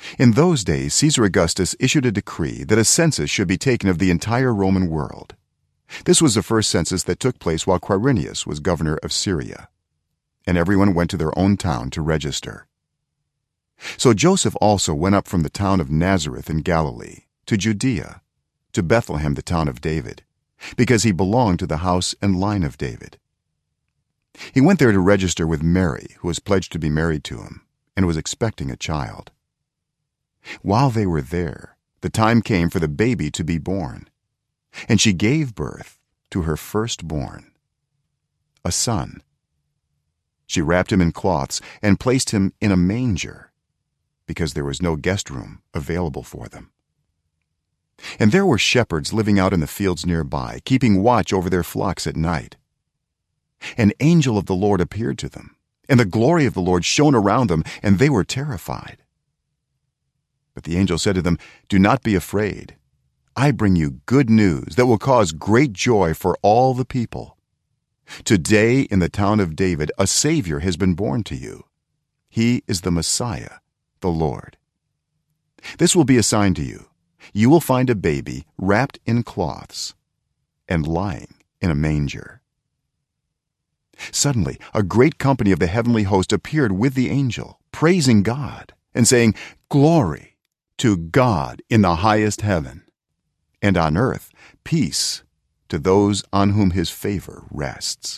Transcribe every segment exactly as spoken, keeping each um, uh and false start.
In those days Caesar Augustus issued a decree that a census should be taken of the entire Roman world. This was the first census that took place while Quirinius was governor of Syria, and everyone went to their own town to register. So Joseph also went up from the town of Nazareth in Galilee to Judea, to Bethlehem the town of David, because he belonged to the house and line of David. He went there to register with Mary, who was pledged to be married to him and was expecting a child. While they were there, the time came for the baby to be born, and she gave birth to her firstborn, a son. She wrapped him in cloths and placed him in a manger, because there was no guest room available for them. And there were shepherds living out in the fields nearby, keeping watch over their flocks at night. An angel of the Lord appeared to them, and the glory of the Lord shone around them, and they were terrified. But the angel said to them, "Do not be afraid. I bring you good news that will cause great joy for all the people. Today in the town of David a Savior has been born to you. He is the Messiah, the Lord. This will be a sign to you. You will find a baby wrapped in cloths and lying in a manger." Suddenly a great company of the heavenly host appeared with the angel, praising God and saying, "Glory to God in the highest heaven, and on earth peace to those on whom his favor rests."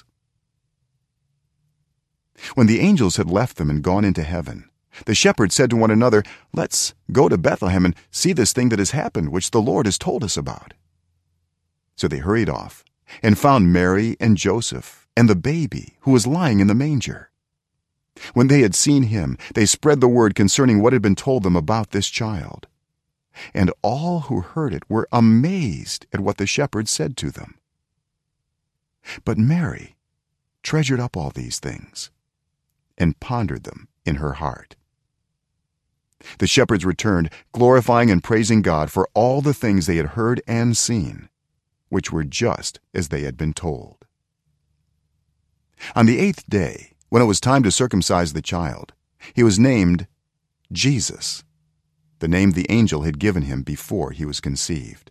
When the angels had left them and gone into heaven, the shepherds said to one another, "Let's go to Bethlehem and see this thing that has happened, which the Lord has told us about." So they hurried off and found Mary and Joseph and the baby who was lying in the manger. When they had seen him, they spread the word concerning what had been told them about this child. And all who heard it were amazed at what the shepherds said to them. But Mary treasured up all these things and pondered them in her heart. The shepherds returned, glorifying and praising God for all the things they had heard and seen, which were just as they had been told. On the eighth day, when it was time to circumcise the child, he was named Jesus, the name the angel had given him before he was conceived.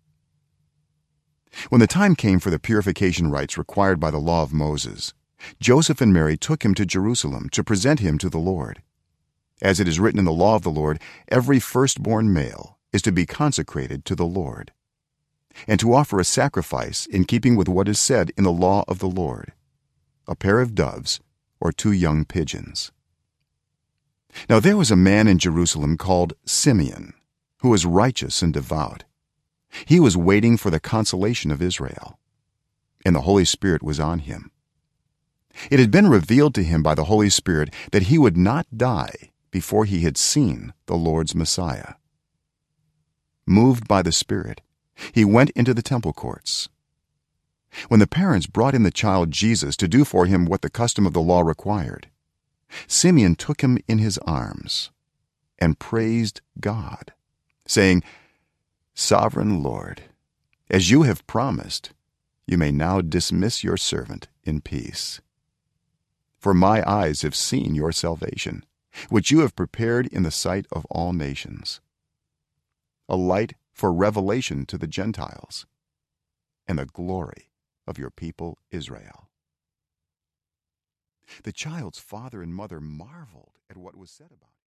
When the time came for the purification rites required by the law of Moses, Joseph and Mary took him to Jerusalem to present him to the Lord. As it is written in the law of the Lord, every firstborn male is to be consecrated to the Lord, and to offer a sacrifice in keeping with what is said in the law of the Lord, a pair of doves or two young pigeons. Now there was a man in Jerusalem called Simeon, who was righteous and devout. He was waiting for the consolation of Israel, and the Holy Spirit was on him. It had been revealed to him by the Holy Spirit that he would not die before he had seen the Lord's Messiah. Moved by the Spirit, he went into the temple courts. When the parents brought in the child Jesus to do for him what the custom of the law required, Simeon took him in his arms and praised God, saying, "Sovereign Lord, as you have promised, you may now dismiss your servant in peace. For my eyes have seen your salvation, which you have prepared in the sight of all nations, a light for revelation to the Gentiles, and the glory of your people Israel." The child's father and mother marveled at what was said about him.